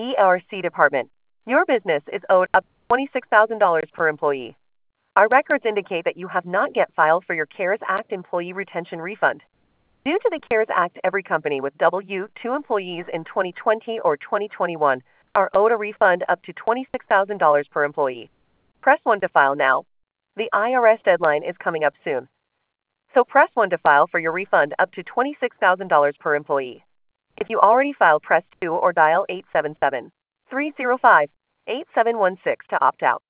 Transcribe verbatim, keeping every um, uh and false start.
E R C department. Your business is owed up to twenty-six thousand dollars per employee. Our records indicate that you have not yet filed for your CARES Act employee retention refund. Due to the CARES Act, every company with W two employees in twenty twenty or twenty twenty-one are owed a refund up to twenty-six thousand dollars per employee. Press one to file now. The I R S deadline is coming up soon. So press one to file for your refund up to twenty-six thousand dollars per employee. If you already filed, press two or dial eight seven seven, three zero five, eight seven one six to opt out.